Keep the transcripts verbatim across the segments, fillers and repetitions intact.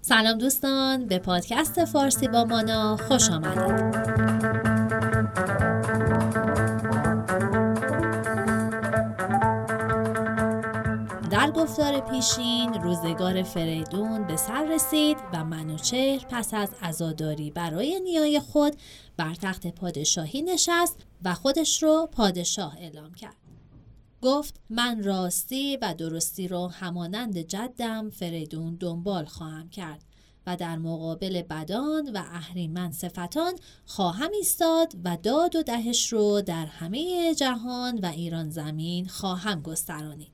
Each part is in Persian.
سلام دوستان، به پادکست فارسی با مانا خوش آمدید. در گفتار پیشین روزگار فریدون به سر رسید و منوچهر پس از عزاداری برای نیای خود بر تخت پادشاهی نشست و خودش رو پادشاه اعلام کرد. گفت من راستی و درستی رو همانند جدم فریدون دنبال خواهم کرد و در مقابل بدان و اهریمن صفتان خواهم ایستاد و داد و دهش رو در همه جهان و ایران زمین خواهم گسترانید.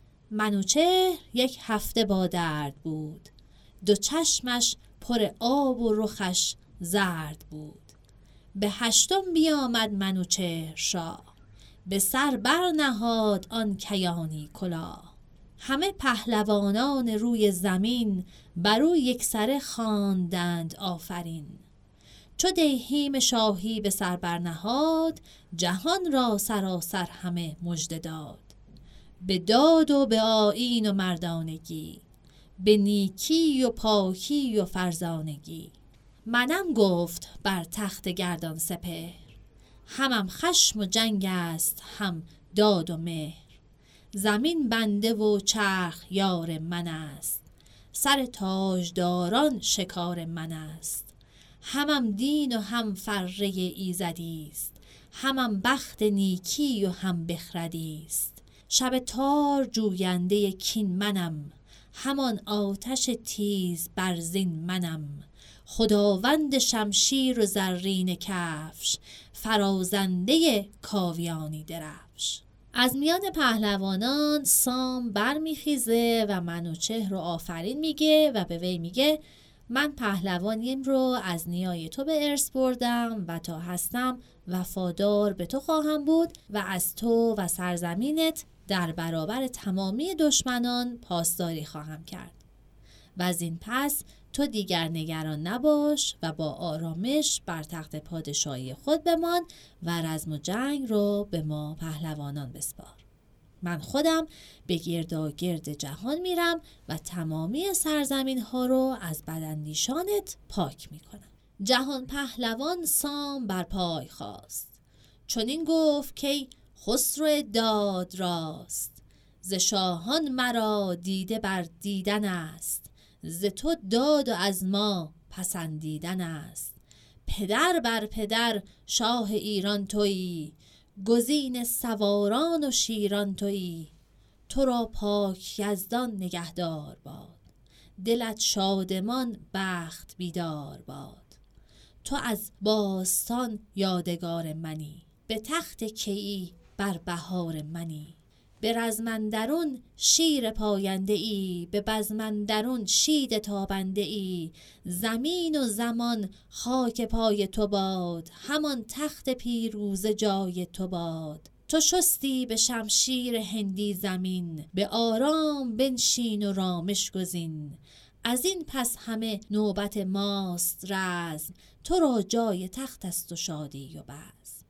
منوچهر یک هفته با درد بود، دو چشمش پر آب و رخش زرد بود. به هشتم بیامد منوچهر شاه، به سر برنهاد آن کیانی کلاه. همه پهلوانان روی زمین بر او یکسره خواندند آفرین. چو دیهیم شاهی به سر برنهاد، جهان را سراسر همه مژده داد. به داد و به آیین و مردانگی، به نیکی و پاکی و فرزانگی. منم گفت بر تخت گردان سپهر، همم خشم و جنگ است هم داد و مهر. زمین بنده و چرخ یار من است، سر تاجداران شکار من است. همم دین و هم فره ایزدی است، همم بخت نیکی و هم بخردی است. شب تار جوینده کین منم، همان آتش تیز برزین منم. خداوند شمشیر و زرین کفش، فرازنده کاویانی درفش. از میان پهلوانان سام برمیخیزه و منوچهر رو آفرین میگه و به وی میگه من پهلوانیم رو از نیای تو به ارث بردم و تا هستم وفادار به تو خواهم بود و از تو و سرزمینت در برابر تمامی دشمنان پاسداری خواهم کرد. و از این پس تو دیگر نگران نباش و با آرامش بر تخت پادشاهی خود بمان و رزم و جنگ رو به ما پهلوانان بسپار. من خودم به گرداگرد جهان میرم و تمامی سرزمین ها رو از بداندیشانت پاک میکنم. جهان پهلوان سام بر پای خواست، چون این گفت که خسرو داد راست. ز شاهان مرا دیده بر دیدن است، ز تو داد و از ما پسندیدن است. پدر بر پدر شاه ایران تویی، گزین سواران و شیران تویی. تو را پاک یزدان نگهدار باد، دلت شادمان بخت بیدار باد. تو از باستان یادگار منی، به تخت کیی بر بهار منی. به رزمندرون شیر پاینده ای، به بزمندرون شید تابنده ای. زمین و زمان خاک پای تو باد، همان تخت پیروزه جای تو باد. تو شستی به شمشیر هندی زمین، به آرام بنشین و رامش گزین. از این پس همه نوبت ماست رزم، تو را جای تخت است و شادی و بزم.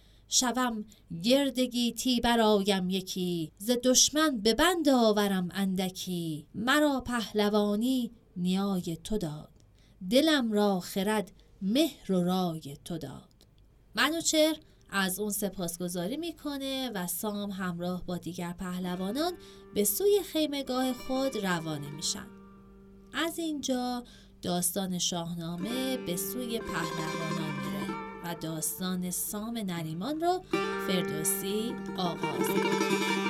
شوم گرد گیتی برایم یکی، ز دشمن به بند آورم اندکی. مرا پهلوانی نیای تو داد، دلم را خرد مهر و رای تو داد. منوچهر از اون سپاسگزاری میکنه و سام همراه با دیگر پهلوانان به سوی خیمگاه خود روانه میشن. از اینجا داستان شاهنامه به سوی پهلوانان میره و داستان سام نریمان رو فردوسی آغاز می‌کنه.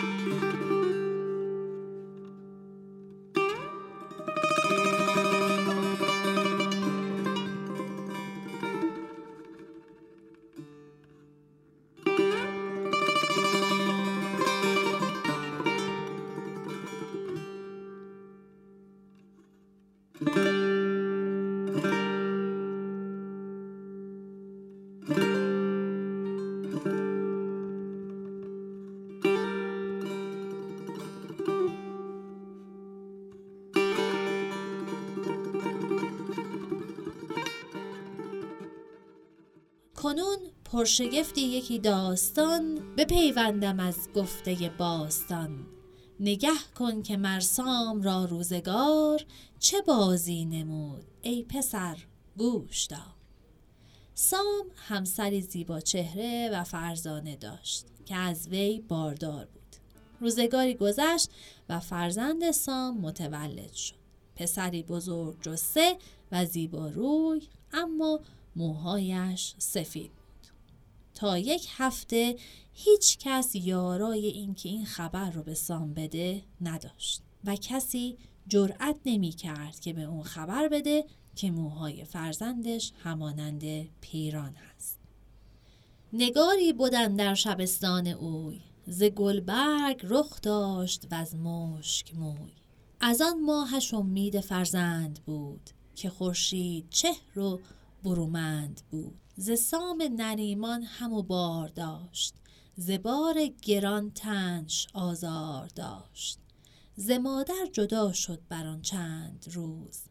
کنون پرشگفتی یکی داستان، بپیوندم از گفته باستان. نگه کن که مر سام را روزگار، چه بازی نمود ای پسر گوش دار. سام همسری زیبا چهره و فرزانه داشت که از وی باردار بود. روزگاری گذشت و فرزند سام متولد شد. پسری بزرگ جثه و زیبا روی، اما موهایش سفید بود. تا یک هفته هیچ کس یارای این که این خبر رو به سام بده نداشت و کسی جرأت نمی کرد که به اون خبر بده که موهای فرزندش همانند پیران هست. نگاری بودن در شبستان اوی، ز گلبرگ رخ داشت و از مشک موی. از آن ماهش امید فرزند بود، که خورشید چهر و برومند بود. ز سام نریمان همو بار داشت، ز بار گران تنش آزار داشت. ز مادر جدا شد بر آن چند روز،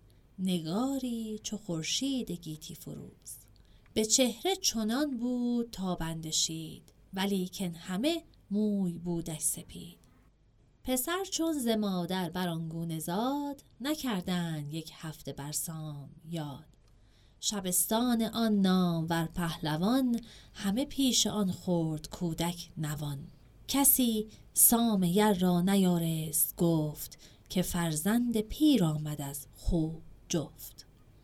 نگاری چو خورشید گیتی فروز. به چهره چنان بود تابنده شید، ولیکن همه موی بودش سپید. پسر چون ز مادر بر آن گونه زاد، نکردند یک هفته بر سام یاد. شبستان آن نامور پهلوان، همه پیش آن خرد کودک نوان. کسی سام یر را نیارست گفت، که فرزند پیر آمد از خوب جفت.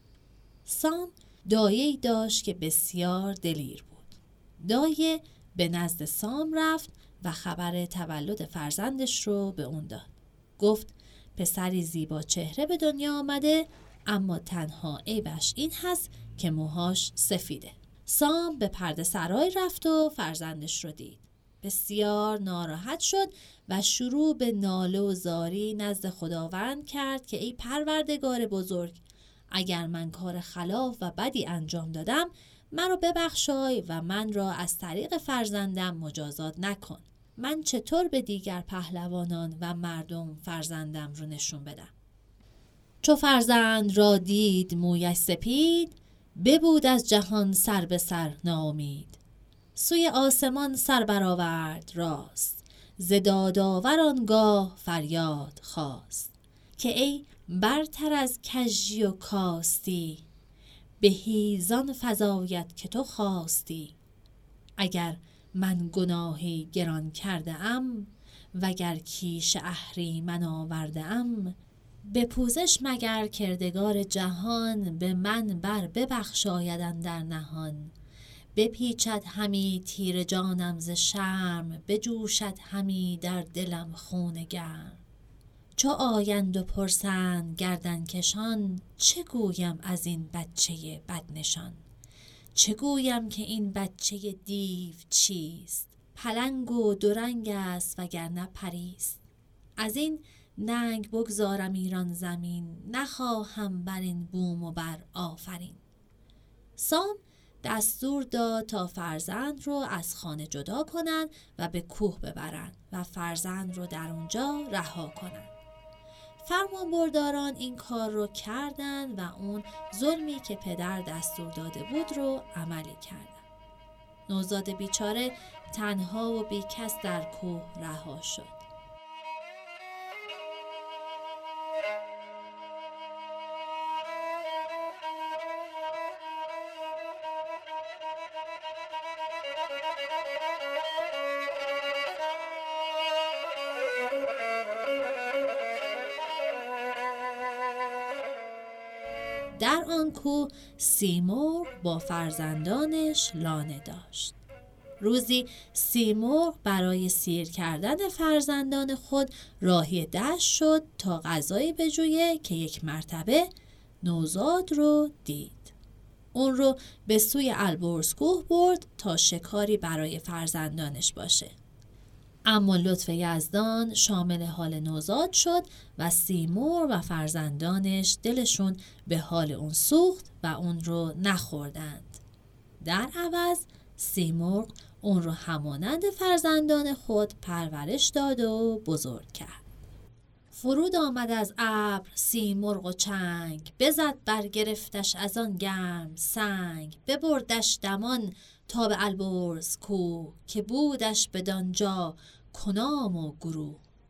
سام دایه‌ای داشت که بسیار دلیر بود. دایه به نزد سام رفت و خبر تولد فرزندش رو به اون داد. گفت پسری زیبا چهره به دنیا آمده، اما تنها عیبش این هست که موهاش سفیده. سام به پرده سرای رفت و فرزندش رو دید. بسیار ناراحت شد و شروع به ناله و زاری نزد خداوند کرد که ای پروردگار بزرگ، اگر من کار خلاف و بدی انجام دادم، من رو ببخشای و من را از طریق فرزندم مجازات نکن. من چطور به دیگر پهلوانان و مردم فرزندم رو نشون بدم؟ چو فرزند را دید مویش سپید، ببود از جهان سر به سر ناامید. سوی آسمان سر برآورد راست، ز دادآور آنگاه فریاد خواست. که ای برتر از کژی و کاستی، بهی زان فزاید که تو خواستی. اگر من گناهی گران کرده ام، وگر کیش اهریمن آورده ام. به پوزش مگر کردگار جهان، به من بر ببخشاید اندر نهان. بپیچد همی تیر جانم ز شرم، بجوشد همی در دلم خون گرم. چو آیند و پرسند گردن کشان، چه گویم از این بچه بدنشان؟ چه گویم که این بچه دیو چیست؟ پلنگ و دورنگ است وگرنه پریست. از این ننگ بگذارم ایران زمین، نخواهم بر این بوم و بر آفرین. سام دستور داد تا فرزند رو از خانه جدا کنند و به کوه ببرند و فرزند رو در اونجا رها کنند. فرمانبرداران این کار رو کردند و اون ظلمی که پدر دستور داده بود رو عملی کردند. نوزاد بیچاره تنها و بیکس در کوه رها شد. در آن کوه سیمرغ با فرزندانش لانه داشت. روزی سیمرغ برای سیر کردن فرزندان خود راهی دشت شد تا غذایی بجویه که یک مرتبه نوزاد رو دید. اون رو به سوی البرز کوه برد تا شکاری برای فرزندانش باشه. اما لطف یزدان شامل حال نوزاد شد و سیمرغ و فرزندانش دلشون به حال اون سوخت و اون رو نخوردند. در عوض سیمرغ اون رو همانند فرزندان خود پرورش داد و بزرگ کرد. فرود آمد از ابر سیمرغ و چنگ، بزد برگرفتش از آن گرم سنگ. ببردش دمان تا به البرز کوه، که بودش بدانجا کنام و گروه.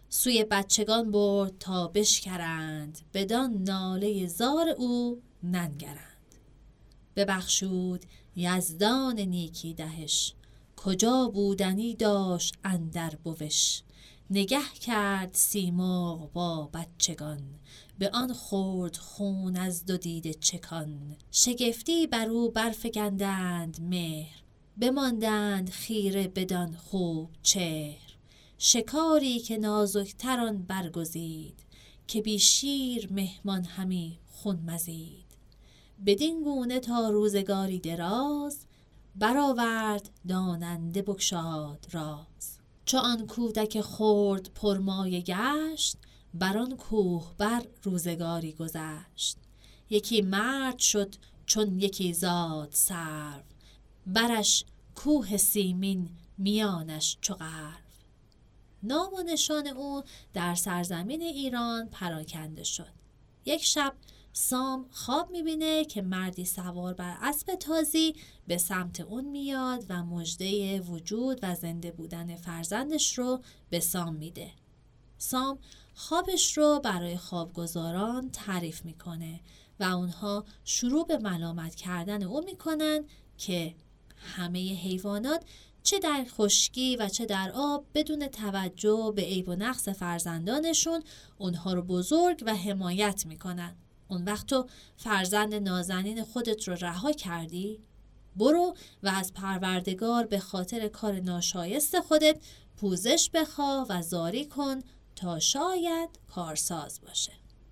سوی بچگان برد تا بشکرند، بدان ناله زار او ننگرند. ببخشود یزدان نیکی دهش، کجا بودنی داشت اندر بوش. نگه کرد سیمرغ با بچگان، به آن خورد خون از دو دیده چکان. شگفتی بر او برفگندند مهر، بماندند خیره بدان خوب چهر. شکاری که نازکتر آن برگزید، که بی شیر مهمان همی خون مزید. بدین گونه تا روزگاری دراز، برآورد داننده بگشاد راز. چو آن کودک خرد پرمایه گشت، بر آن کوه بر روزگاری گذشت. یکی مرد شد چون یکی زاد سرو، برش کوه سیمین میانش چو غرو. نام و نشان او در سرزمین ایران پراکنده شد. یک شب سام خواب میبینه که مردی سوار بر اسب تازی به سمت اون میاد و مژده وجود و زنده بودن فرزندش رو به سام میده. سام خوابش رو برای خوابگزاران تعریف میکنه و اونها شروع به ملامت کردن او میکنن که همه حیوانات چه در خشکی و چه در آب بدون توجه به عیب و نقص فرزندانشون اونها رو بزرگ و حمایت میکنن. اون وقت تو فرزند نازنین خودت رو رها کردی؟ برو و از پروردگار به خاطر کار ناشایست خودت پوزش بخواه و زاری کن تا شاید کارساز باشه.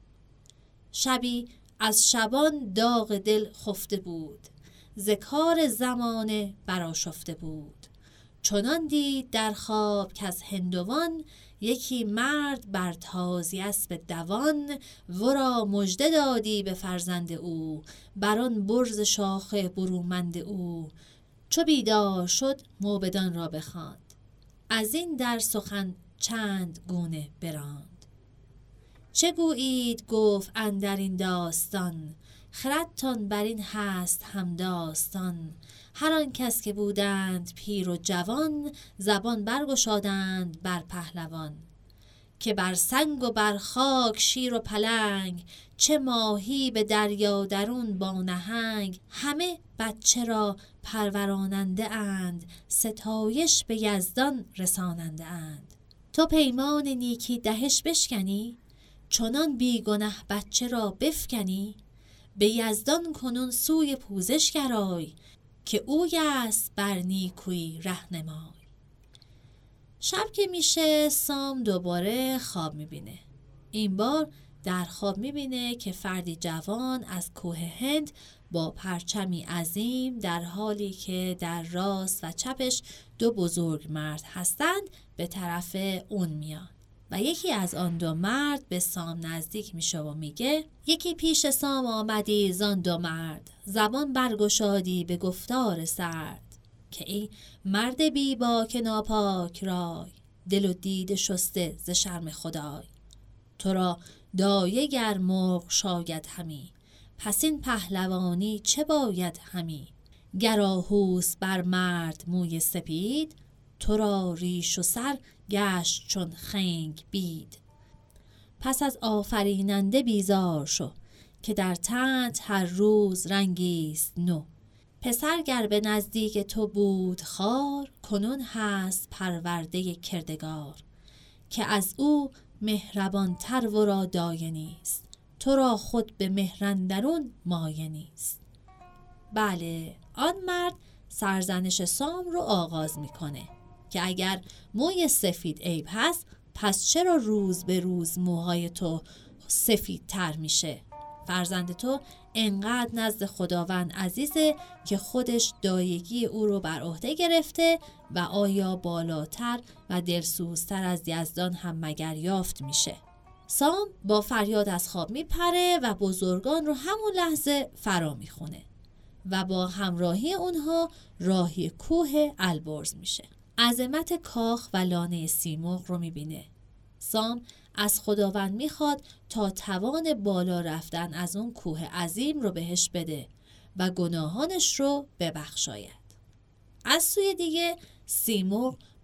شبی از شبان داغ دل خفته بود، ز کار زمانه برآشفته بود. چنان دید در خواب کز هندوان، یکی مرد بر تازی اسب دوان. ورا مژده دادی به فرزند او، بر آن برز شاخ برومند او. چو بیدار شد موبدان را بخواند، از این در سخن چند گونه براند. چه گویید گفت اندر این داستان، خردتان بر این هست هم داستان. هر آن کس که بودند پیر و جوان، زبان برگشادند بر پهلوان. که بر سنگ و بر خاک شیر و پلنگ، چه ماهی به دریا درون با نهنگ. همه بچه را پروراننده اند، ستایش به یزدان رساننده اند. تو پیمان نیکی دهش بشکنی، چنان بی گنه بچه را بفکنی. به یزدان کنون سوی پوزش گرای، که اوی است بر نیکویی رهنمای. شب که میشه سام دوباره خواب میبینه. این بار در خواب میبینه که فردی جوان از کوه هند با پرچمی عظیم، در حالی که در راست و چپش دو بزرگ مرد هستند، به طرف اون میاد و یکی از آن دو مرد به سام نزدیک میشه و میگه یکی پیش سام آمدی زان دو مرد، زبان برگشادی به گفتار سرد. که ای مرد بی باک ناپاک رای، دل و دیده شسته ز شرم خدای. تو را دایه گر مرغ شاید همی، پس این پهلوانی چه باید همی. گر آهوست بر مرد موی سپید، تو را ریش و سر گشت چون خنگ بید. پس از آفریننده بیزار شو، که در تنت هر روز رنگیست نو. پسر گر به نزدیک تو بود خار، کنون هست پرورده کردگار. که از او مهربان تر ورا دایه نیست، تو را خود به مهر اندرون مایه نیست. بله، آن مرد سرزنش سام رو آغاز میکنه که اگر موی سفید عیب هست، پس چرا روز به روز موهای تو سفید تر میشه؟ فرزند تو انقدر نزد خداوند عزیزه که خودش دایگی او رو بر عهده گرفته و آیا بالاتر و دلسوزتر از یزدان هم مگر یافت میشه؟ سام با فریاد از خواب میپره و بزرگان رو همون لحظه فرا میخونه و با همراهی اونها راهی کوه البرز میشه. عظمت کاخ و لانه سیمرغ رو میبینه. سام از خداوند میخواد تا توان بالا رفتن از اون کوه عظیم رو بهش بده و گناهانش رو ببخشاید. از سوی دیگه سیمرغ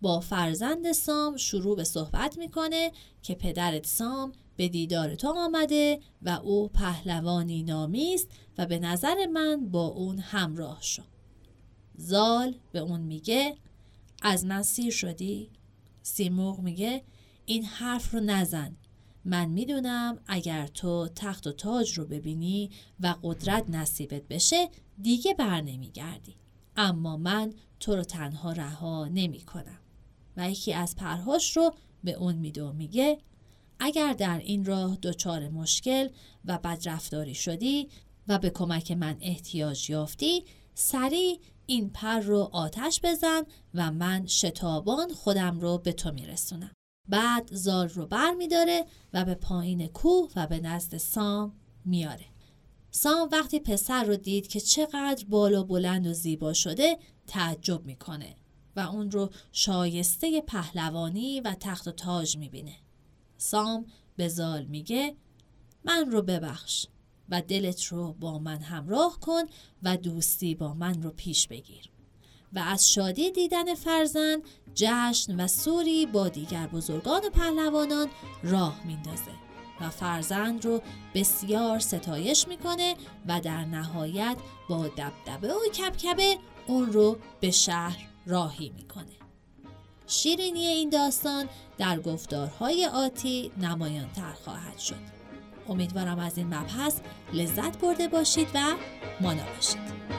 با فرزند سام شروع به صحبت میکنه که پدرت سام به دیدار تو آمده و او پهلوانی نامی است و به نظر من با اون همراه شو. زال به اون میگه از من سیر شدی؟ سیمرغ میگه این حرف رو نزن. من میدونم اگر تو تخت و تاج رو ببینی و قدرت نصیبت بشه دیگه بر نمیگردی. اما من تو رو تنها رها نمی کنم. و یکی از پرهاش رو به اون میده و میگه اگر در این راه دچار مشکل و بدرفتاری شدی و به کمک من احتیاج یافتی، سریع این پر رو آتش بزن و من شتابان خودم رو به تو میرسونم. بعد زال رو بر میداره و به پایین کوه و به نزد سام میاره. سام وقتی پسر رو دید که چقدر بالا بلند و زیبا شده تعجب میکنه و اون رو شایسته پهلوانی و تخت و تاج میبینه. سام به زال میگه من رو ببخش و دلت رو با من همراه کن و دوستی با من رو پیش بگیر. و از شادی دیدن فرزند جشن و سوری با دیگر بزرگان و پهلوانان راه میندازه و فرزند رو بسیار ستایش میکنه و در نهایت با دبدبه و کبکبه اون رو به شهر راهی میکنه. شیرینی این داستان در گفتارهای آتی نمایان‌تر خواهد شد. امیدوارم از این مبحث لذت برده باشید و مانا باشید.